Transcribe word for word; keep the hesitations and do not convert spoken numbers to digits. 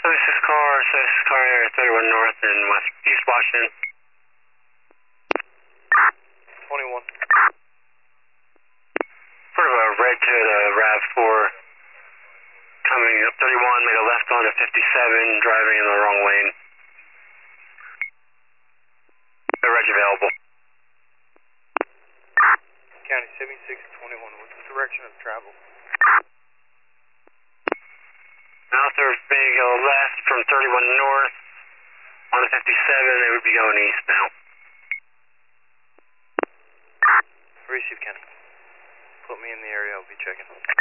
Services car, services car area thirty-one North in West East Washington. twenty-one. Sort of a red to the RAV four. Coming up thirty-one, made a left onto fifty-seven, driving in the wrong lane. The reg available. County seventy-six twenty-one, what's the direction of travel? Now if they're being go left from thirty-one North onto fifty-seven, they would be going east now. Receive, County. Put me in the area, I'll be checking.